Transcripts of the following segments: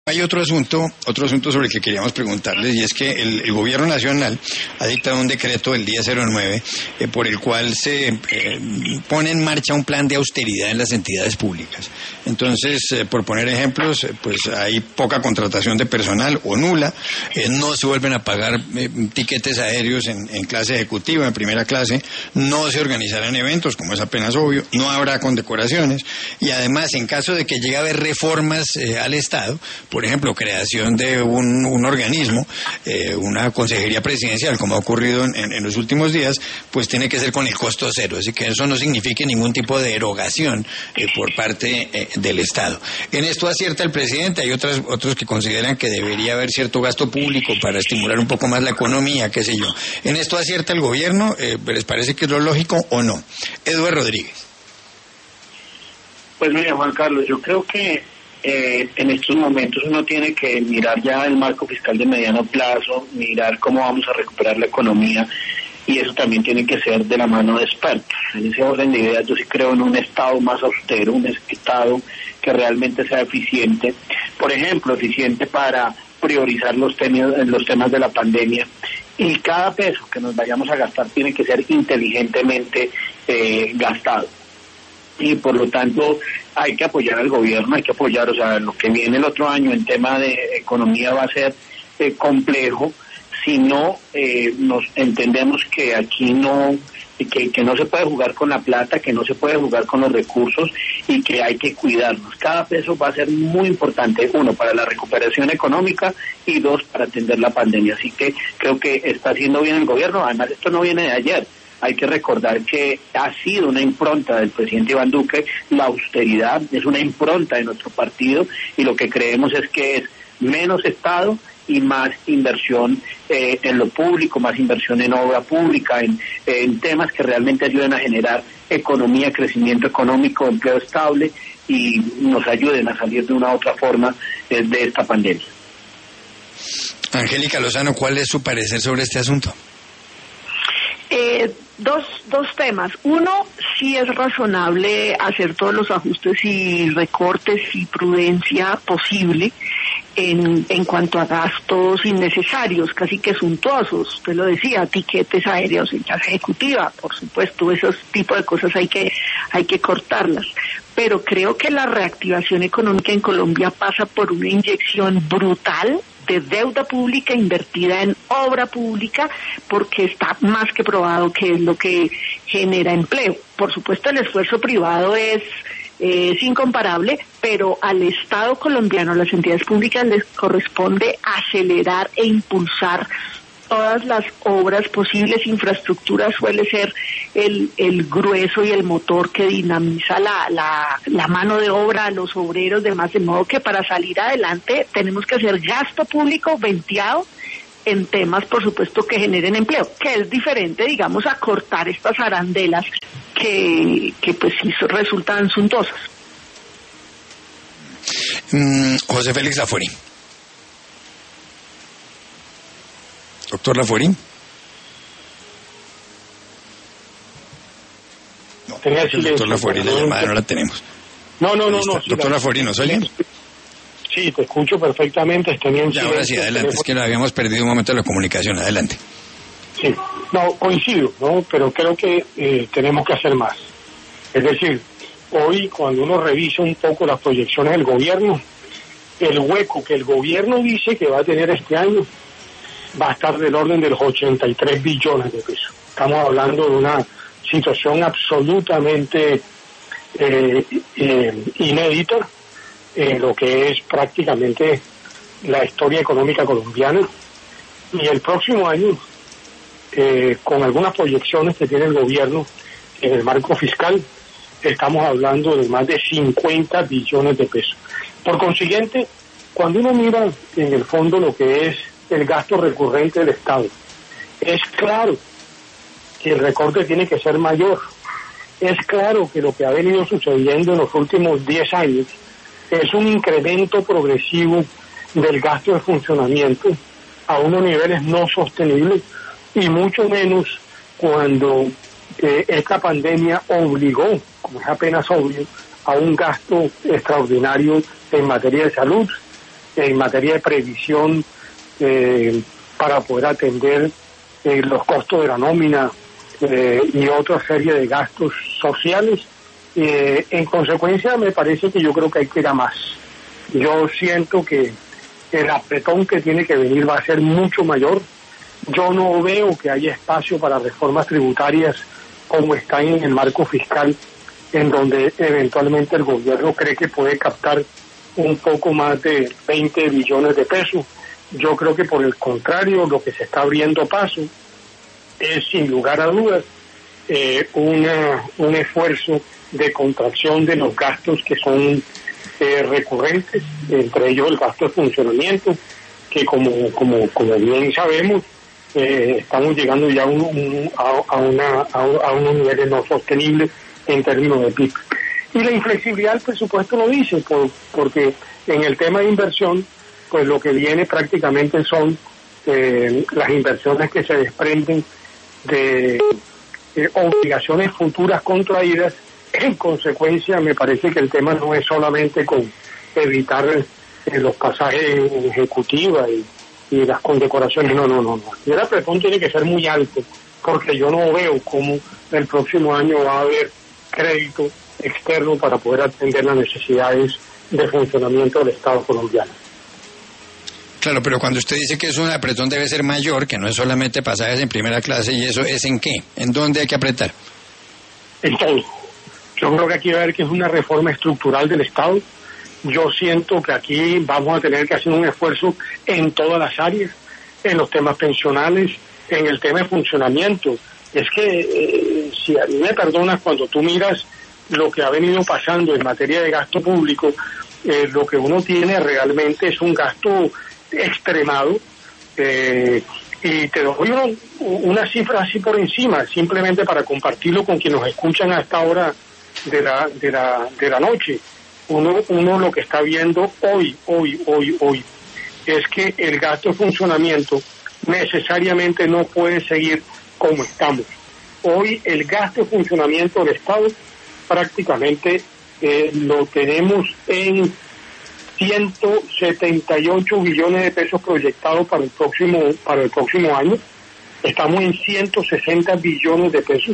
Hay otro asunto sobre el que queríamos preguntarles, y es que el gobierno nacional ha dictado un decreto el día 09 por el cual se pone en marcha un plan de austeridad en las entidades públicas. Entonces, por poner ejemplos, pues hay poca contratación de personal o nula, no se vuelven a pagar tiquetes aéreos en clase ejecutiva, en primera clase, no se organizarán eventos, como es apenas obvio, no habrá condecoraciones, y además, en caso de que llegue a haber reformas al Estado, por ejemplo, creación de un organismo, una consejería presidencial, como ha ocurrido en los últimos días, pues tiene que ser con el costo cero, así que eso no signifique ningún tipo de erogación por parte del Estado. En esto acierta el presidente, hay otros que consideran que debería haber cierto gasto público para estimular un poco más la economía, qué sé yo. ¿En esto acierta el gobierno? ¿Les parece que es lo lógico o no? Eduardo Rodríguez. Pues mira, Juan Carlos, yo creo que en estos momentos uno tiene que mirar ya el marco fiscal de mediano plazo, mirar cómo vamos a recuperar la economía, y eso también tiene que ser de la mano de expertos. En ese orden de ideas yo sí creo en un Estado más austero, un Estado que realmente sea eficiente, por ejemplo, eficiente para priorizar los temas de la pandemia, y cada peso que nos vayamos a gastar tiene que ser inteligentemente gastado. Y por lo tanto hay que apoyar al gobierno, hay que apoyar, o sea, lo que viene el otro año en tema de economía va a ser complejo si no nos entendemos que aquí no se puede jugar con la plata, que no se puede jugar con los recursos y que hay que cuidarnos. Cada peso va a ser muy importante, uno, para la recuperación económica y dos, para atender la pandemia. Así que creo que está haciendo bien el gobierno. Además, esto no viene de ayer. Hay que recordar que ha sido una impronta del presidente Iván Duque, la austeridad es una impronta de nuestro partido, y lo que creemos es que es menos Estado y más inversión en lo público, más inversión en obra pública, en temas que realmente ayuden a generar economía, crecimiento económico, empleo estable, y nos ayuden a salir de una u otra forma de esta pandemia. Angélica Lozano, ¿cuál es su parecer sobre este asunto? Dos temas. Uno, sí es razonable hacer todos los ajustes y recortes y prudencia posible en cuanto a gastos innecesarios, casi que suntuosos. Usted lo decía, tiquetes aéreos en clase ejecutiva, por supuesto, esos tipos de cosas hay que cortarlas. Pero creo que la reactivación económica en Colombia pasa por una inyección brutal de deuda pública invertida en obra pública, porque está más que probado que es lo que genera empleo. Por supuesto, el esfuerzo privado es incomparable, pero al Estado colombiano, a las entidades públicas, les corresponde acelerar e impulsar todas las obras posibles. Infraestructura suele ser el grueso y el motor que dinamiza la mano de obra, los obreros, demás, de modo que para salir adelante tenemos que hacer gasto público venteado en temas, por supuesto, que generen empleo, que es diferente, digamos, a cortar estas arandelas que pues sí resultan suntuosas. José Félix Lafueri. Doctor Lafueri. No, el doctor Lafueri, la llamada no la tenemos. No. Doctor Lafueri, ¿nos oye? Sí, te escucho perfectamente. Ya, ahora sí, adelante, es que lo habíamos perdido un momento de la comunicación, adelante. Sí, no, coincido, ¿no? Pero creo que tenemos que hacer más. Es decir, hoy cuando uno revisa un poco las proyecciones del gobierno, el hueco que el gobierno dice que va a tener este año va a estar del orden de los 83 billones de pesos. Estamos hablando de una situación absolutamente inédita en lo que es prácticamente la historia económica colombiana. Y el próximo año, con algunas proyecciones que tiene el gobierno en el marco fiscal, estamos hablando de más de 50 billones de pesos. Por consiguiente, cuando uno mira en el fondo lo que es el gasto recurrente del Estado, es claro que el recorte tiene que ser mayor. Es claro que lo que ha venido sucediendo en los últimos 10 años es un incremento progresivo del gasto de funcionamiento a unos niveles no sostenibles, y mucho menos cuando esta pandemia obligó, como es apenas obvio, a un gasto extraordinario en materia de salud, en materia de previsión para poder atender los costos de la nómina y otra serie de gastos sociales. En consecuencia, me parece que yo creo que hay que ir a más. Yo siento que el apretón que tiene que venir va a ser mucho mayor. Yo no veo que haya espacio para reformas tributarias como están en el marco fiscal, en donde eventualmente el gobierno cree que puede captar un poco más de 20 billones de pesos. Yo creo que por el contrario, lo que se está abriendo paso es, sin lugar a dudas, un esfuerzo de contracción de los gastos que son recurrentes, entre ellos el gasto de funcionamiento, que como bien sabemos, estamos llegando ya a unos niveles no sostenibles en términos de PIB. Y la inflexibilidad del presupuesto lo dice, porque en el tema de inversión, pues lo que viene prácticamente son las inversiones que se desprenden de obligaciones futuras contraídas. En consecuencia, me parece que el tema no es solamente con evitar los pasajes ejecutivos y las condecoraciones, no. Y el apretón tiene que ser muy alto, porque yo no veo cómo el próximo año va a haber crédito externo para poder atender las necesidades de funcionamiento del Estado colombiano. Claro, pero cuando usted dice que es un apretón debe ser mayor, que no es solamente pasajes en primera clase, ¿y eso es en qué? ¿En dónde hay que apretar? En todo. Yo creo que aquí va a haber que es una reforma estructural del Estado. Yo siento que aquí vamos a tener que hacer un esfuerzo en todas las áreas, en los temas pensionales, en el tema de funcionamiento. Es que, si a mí me perdonas, cuando tú miras lo que ha venido pasando en materia de gasto público, lo que uno tiene realmente es un gasto extremado, y te doy una cifra así por encima, simplemente para compartirlo con quienes nos escuchan a esta hora de la noche. Uno lo que está viendo hoy es que el gasto de funcionamiento necesariamente no puede seguir como estamos. Hoy el gasto de funcionamiento del Estado prácticamente lo tenemos en 178 billones de pesos proyectados para el próximo año. Estamos en 160 billones de pesos,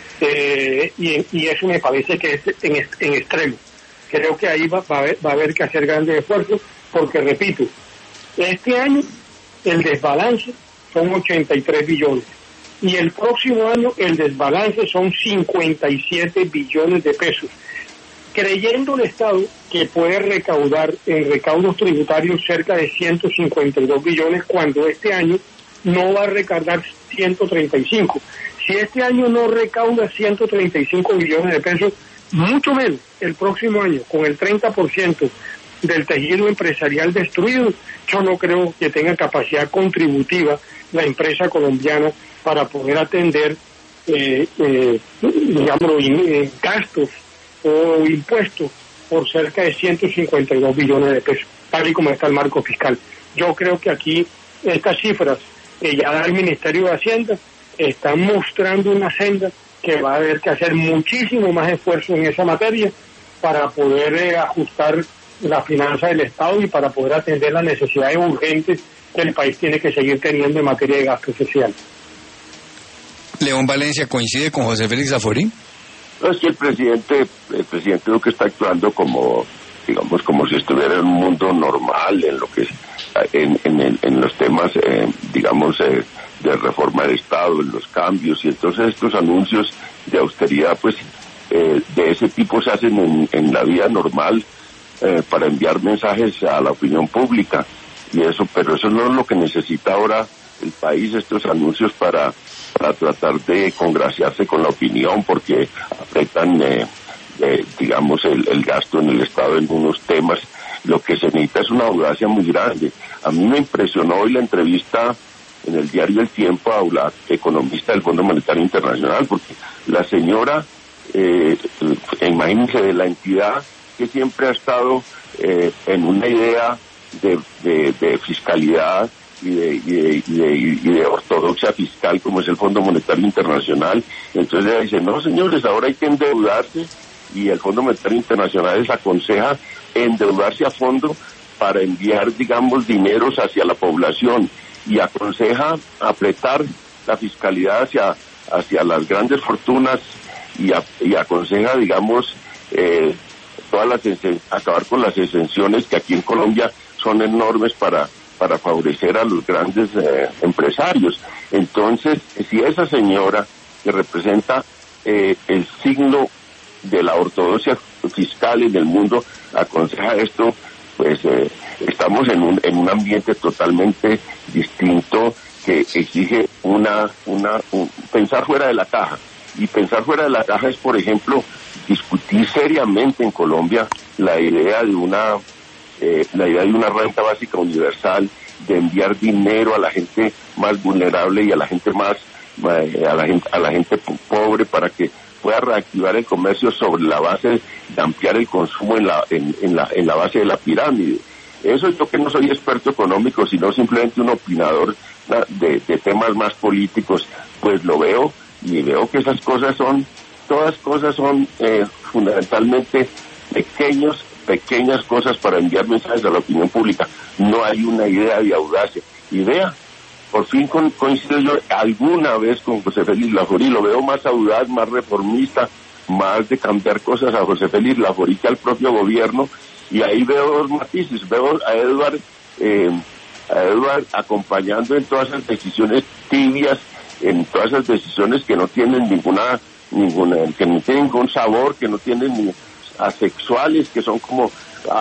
y eso me parece que es en extremo. Creo que ahí va a haber que hacer grandes esfuerzos, porque repito, este año el desbalance son 83 billones y el próximo año el desbalance son 57 billones de pesos, creyendo el Estado que puede recaudar en recaudos tributarios cerca de 152 billones, cuando este año no va a recaudar 135. Si este año no recauda 135 billones de pesos, mucho menos el próximo año, con el 30% del tejido empresarial destruido, yo no creo que tenga capacidad contributiva la empresa colombiana para poder atender, gastos o impuestos por cerca de 152 billones de pesos, tal y como está el marco fiscal. Yo creo que aquí estas cifras que ya da el Ministerio de Hacienda están mostrando una senda que va a haber que hacer muchísimo más esfuerzo en esa materia para poder ajustar la finanza del Estado y para poder atender las necesidades urgentes que el país tiene que seguir teniendo en materia de gasto social. León Valencia, ¿coincide con José Félix Zaforí? No, es que el presidente Duque está actuando como si estuviera en un mundo normal, en lo que es, en los temas, de reforma del Estado, en los cambios, y entonces estos anuncios de austeridad, pues, de ese tipo se hacen en la vida normal, para enviar mensajes a la opinión pública, pero eso no es lo que necesita ahora el país, estos anuncios para tratar de congraciarse con la opinión, porque afectan, el gasto en el Estado en unos temas. Lo que se necesita es una audacia muy grande. A mí me impresionó hoy la entrevista en el diario El Tiempo a la economista del Fondo Monetario Internacional, porque la señora, imagínense, de la entidad que siempre ha estado en una idea de fiscalidad y de ortodoxia fiscal como es el Fondo Monetario Internacional. Entonces ella dice, no señores, ahora hay que endeudarse, y el Fondo Monetario Internacional les aconseja endeudarse a fondo para enviar, digamos, dineros hacia la población, y aconseja apretar la fiscalidad hacia las grandes fortunas, y aconseja, digamos, acabar con las exenciones que aquí en Colombia son enormes para favorecer a los grandes empresarios. Entonces, si esa señora, que representa el signo de la ortodoxia fiscal en el mundo, aconseja esto, pues estamos en un ambiente totalmente distinto, que exige pensar fuera de la caja. Y pensar fuera de la caja es, por ejemplo, discutir seriamente en Colombia la idea de una renta básica universal, de enviar dinero a la gente más vulnerable y a la gente a la gente pobre, para que pueda reactivar el comercio sobre la base de ampliar el consumo en la base de la pirámide. Eso, yo que no soy experto económico, sino simplemente un opinador de temas más políticos, pues lo veo, y veo que todas cosas son fundamentalmente pequeñas cosas para enviar mensajes a la opinión pública. No hay una idea de audacia. Y vea, por fin coincido yo alguna vez con José Félix Laforí, lo veo más audaz, más reformista, más de cambiar cosas a José Félix Laforí que al propio gobierno, y ahí veo dos matices. Veo a Edward acompañando en todas esas decisiones tibias, en todas esas decisiones que no tienen que no tienen ningún sabor, que no tienen ni asexuales, que son como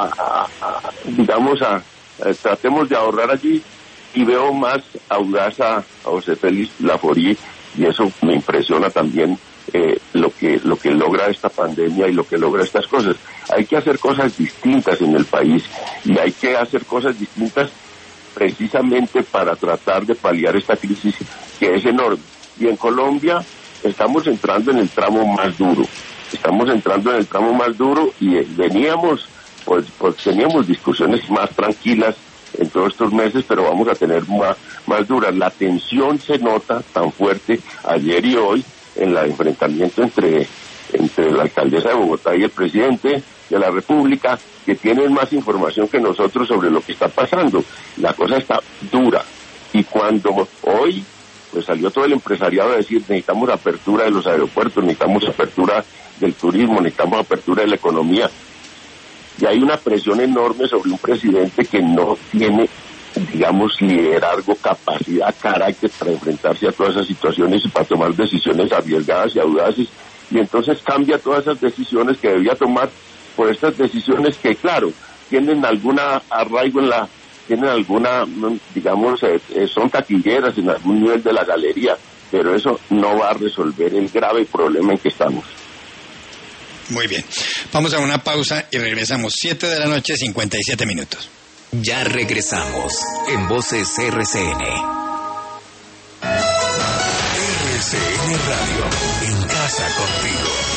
tratemos de ahorrar allí. Y veo más audaz a José Félix Laforí, y eso me impresiona también, lo que logra esta pandemia y lo que logra estas cosas. Hay que hacer cosas distintas en el país, y hay que hacer cosas distintas precisamente para tratar de paliar esta crisis que es enorme. Y en Colombia estamos entrando en el tramo más duro. Y veníamos, pues teníamos discusiones más tranquilas en todos estos meses, pero vamos a tener más duras. La tensión se nota tan fuerte ayer y hoy en el enfrentamiento entre la alcaldesa de Bogotá y el presidente de la República, que tienen más información que nosotros sobre lo que está pasando. La cosa está dura, y cuando hoy pues salió todo el empresariado a decir: necesitamos apertura de los aeropuertos, necesitamos apertura del turismo, necesitamos apertura de la economía, y hay una presión enorme sobre un presidente que no tiene, digamos, liderazgo, capacidad, carácter para enfrentarse a todas esas situaciones y para tomar decisiones arriesgadas y audaces, y entonces cambia todas esas decisiones que debía tomar por estas decisiones que, claro, tienen alguna arraigo digamos, son taquilleras en algún nivel de la galería, pero eso no va a resolver el grave problema en que estamos. Muy bien. Vamos a una pausa y regresamos. 7:57 p.m. Ya regresamos en Voces RCN. RCN Radio, en casa contigo.